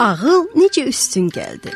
ağıl necə üstün gəldi.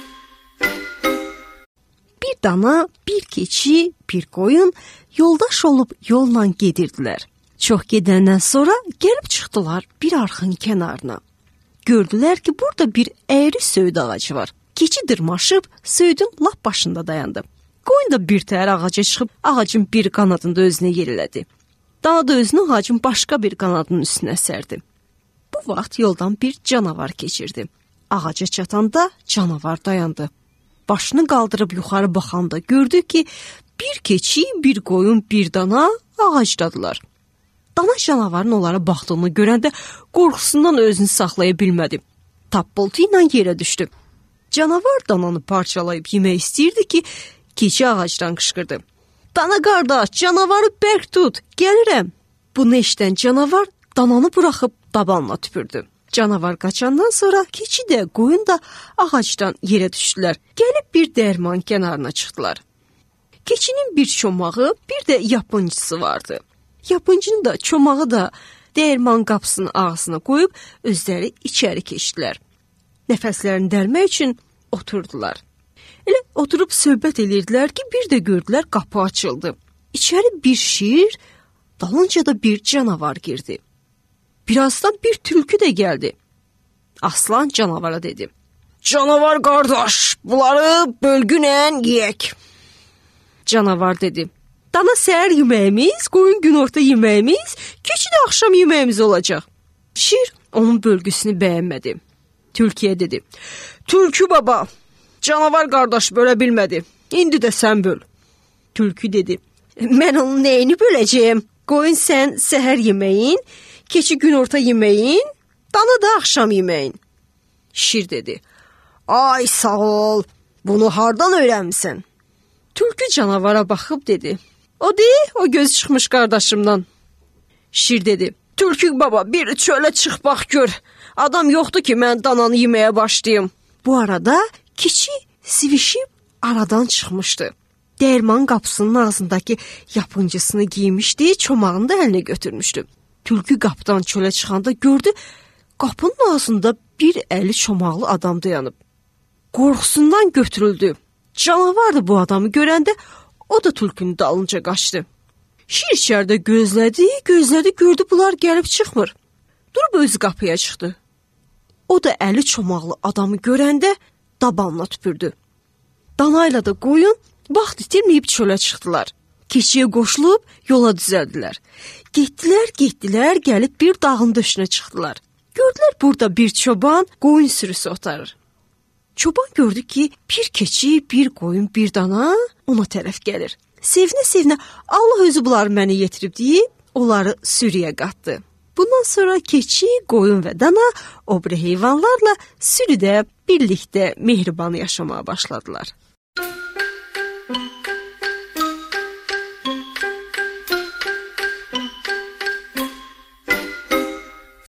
Bir dana, bir keçi, bir qoyun yoldaş olub yolla gedirdilər. Çox gedəndən sonra gəlib çıxdılar bir arxın kənarına. Gördülər ki, burada bir əyri söyüd ağacı var. Keçi dırmaşıb söyüdün lap başında dayandı. Qoyun da bir təhər ağaca çıxıb ağacın bir qanadında özünə yerlədi. Dana da özünü ağacın başqa bir qanadının üstünə sərdi. Bu vaxt yoldan bir canavar keçirdi. Ağaca çatanda canavar dayandı. Başını qaldırıb yuxarı baxanda gördü ki, bir keçi, bir qoyun, bir dana ağacdadılar. Dana canavarın onlara baxdığını görəndə qorxusundan özünü saxlaya bilmədi. Tappıltı ilə yerə düşdü. Canavar dananı parçalayıb yemək istəyirdi ki, keçi ağacdan qışqırdı. Dana qardaş, canavarı bərk tut, gəlirəm. Bunu eşidən canavar dananı buraxıb dabanla tüpürdü. Canavar qaçandan sonra keçi də, qoyun da ağacdan yerə düşdülər. Gəlib bir dərman kənarına çıxdılar. Keçinin bir çomağı, bir də yapıncısı vardı. Yapıncının da çomağı da dərman qapısının ağzına qoyub özləri içəri keçdilər. Nəfəslərini dərmək üçün oturdular. Elə oturub söhbət edirdilər ki, bir də gördülər qapı açıldı. İçəri bir şir, dalınca da bir canavar girdi. Birazdan bir tülkü də gəldi. Aslan canavara dedi. Canavar qardaş, bunları bölgünlə yeyək. Canavar dedi. Dana səhər yeməyimiz, qoyun günorta yeməyimiz, keçi də axşam yeməyimiz olacaq. Şir onun bölgüsünü bəyənmədi. Tülküyə dedi. Tülkü baba, canavar qardaş bölə bilmədi. İndi də sən böl. Tülkü dedi. Mən onun nəyini böləcəyəm? Qoyun sən səhər yeməyin, keçi günorta yeməyin, dana da axşam yeməyin. Şir dedi. Ay sağ ol, bunu hardan öyrənmisən? Tülkü canavara baxıb dedi. O göz çıxmış qardaşımdan. Şir dedi. Tülkü baba, bir çölə çıx bax gör. Adam yoxdur ki, mən dananı yeməyə başlayım. Bu arada keçi sivişib aradan çıxmışdı. Dərman qapısının ağzındakı yapıncısını giymişdi, çomağını da əlinə götürmüşdü. Tülkü qapıdan çölə çıxanda gördü, qapının ağzında bir əli çomaqlı adam dayanıb. Qorxusundan götürüldü. Canavardı bu adamı görəndə, o da tülkünün dalınca qaçdı. Şir içəridə gözlədi, gördü bunlar gəlib çıxmır. Durub özü qapıya çıxdı. O da əli çomaqlı adamı görəndə dabanla tüpürdü. Danayla da qoyun vaxt itirməyib çölə çıxdılar. Keçiyə qoşulub yola düzəldilər. Getdilər, gəlib bir dağın döşünə çıxdılar. Gördülər burada bir çoban qoyun sürüsü otarır. Çoban gördü ki, bir keçi, bir qoyun, bir dana ona tərəf gəlir. Sevinə-sevinə Allah özü bunları mənə yetirib deyib, onları sürüyə qatdı. Bundan sonra keçi, qoyun və dana o biri heyvanlarla sürüdə birlikdə mehriban yaşamaya başladılar.